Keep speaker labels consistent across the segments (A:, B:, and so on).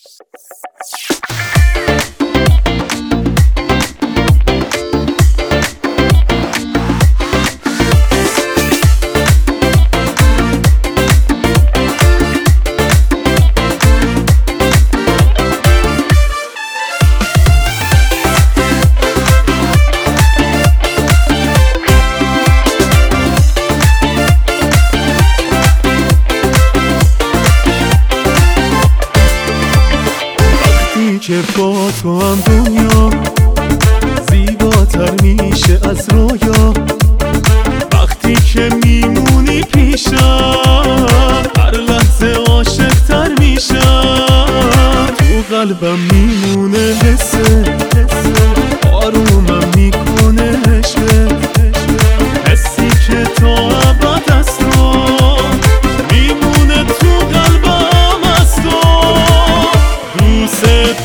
A: که با تو هم دنیا زیباتر میشه از رویا، وقتی که میمونی پیشم هر لحظه عاشق‌تر میشم. تو قلبم میمونه حسه، آرومم میکنه عشقت، حسی که تا ابد است رو میمونه تو قلبم از تو. دوست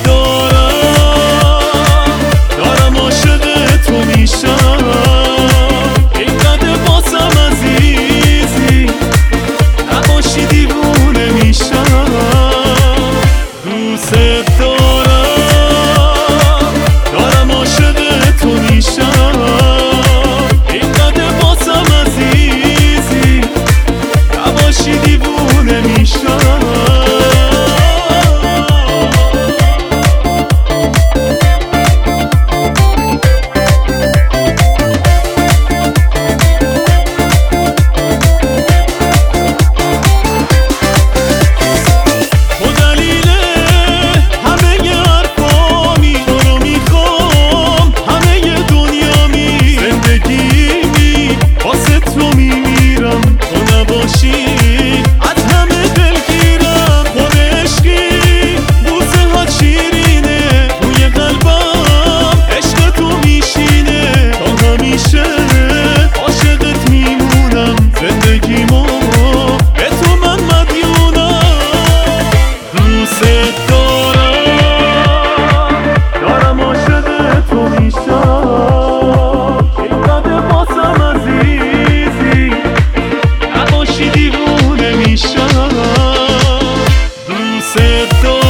A: دارم عاشق تو میشم، اینقدر بازم عزیزی نباشی دیوونه میشم. دوست دارم عاشق تو میشم، اینقدر بازم عزیزی نباشی دیوونه میشم.
B: Você